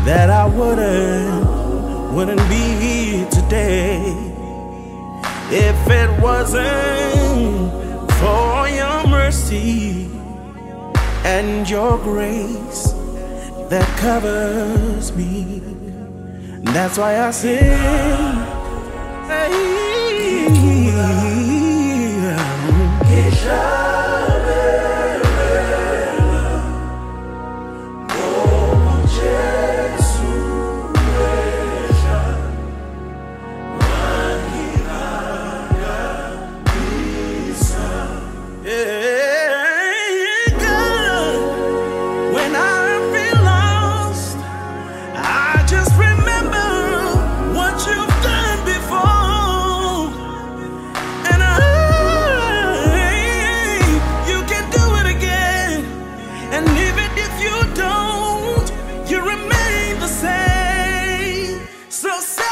that I wouldn't be here today if it wasn't for your mercy and your grace that covers me. That's why I sing. When I feel lost, I just remember what you've done before, and you can do it again. And even if you don't, you remain the same. So say